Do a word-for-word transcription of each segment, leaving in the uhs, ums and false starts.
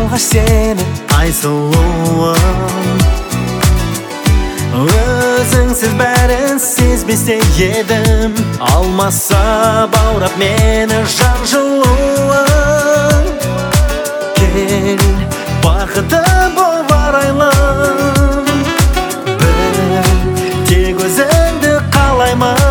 алғаш сені айсұлуым. Өзіңсіз бәрін сезбесе едім, алмаса баурап мені жан жылуың. Кел, бақыты бол арайлым, бір тек өзіңді қалаймын.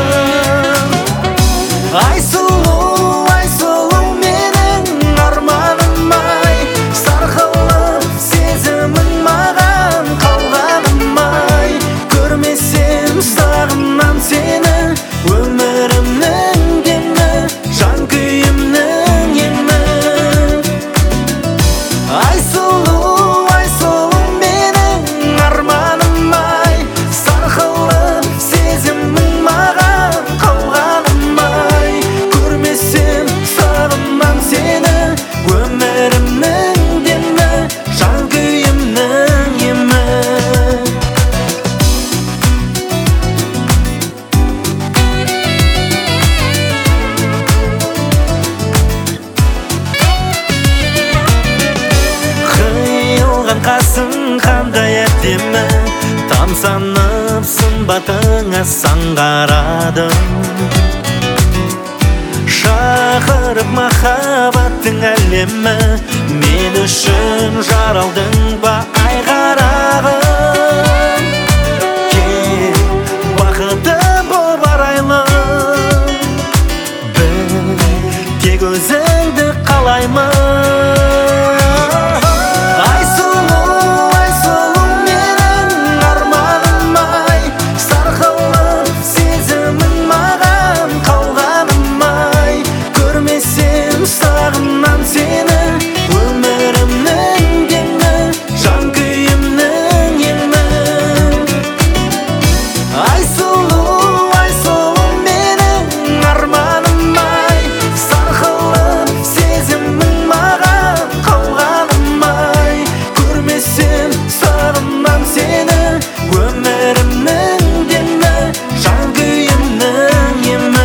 Айсұлу, айсұлу менің арманым ай, сарқылып сезімің маған қалғаным ай. Көрмесем сағынам сені, өмірімнің демі, жан күйімнің емі. Айсұлу, айсұлу менің арманым ай, сарқылып сезімің маған қалғаным ай. Көрмесем сағынам сені, өмірімнің демі, жан күйімнің емі. Қиылған қасың қандай әдемі, тамсанып сымбатыңа саңғарадым. Шақырып махаббаттың әлемі, мен үшін жаралдың ба ай қарағым. Кел, бақыты бол арайлым, бір тек өзіңді қалаймын. Сағынам сені, өмірімнің демі, жан күйімнің емі. Айсұлу, айсұлу менің арманым ай, сарқылып сезімің маған қалғаным ай. Көрмесем сағынам сені, өмірімнің демі, жан күйімнің емі.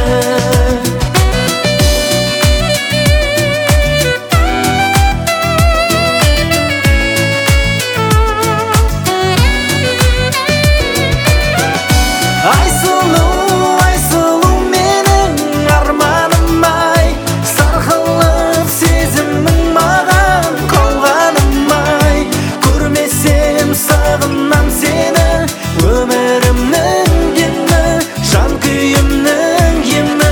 Айсұлу, айсұлу менің арманым ай, сарқылып сезімің маған қалғаным ай. Көрмесем сағынам сені, өмірімнің демі, жан күйімнің емі.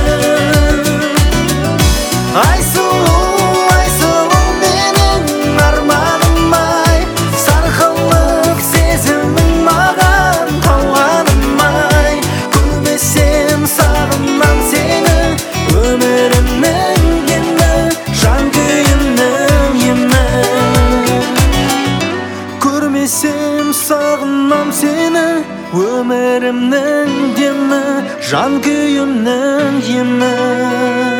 Айсұлу, айсұлу менің арманым ай, сарқылып сезімің маған қалғаным ай. Көрмесем сағынам сені, өмірімнің демі, жан күйімнің емі. Көрмесем сағынам сені, өмірімнің демі, жан күйімнің емі.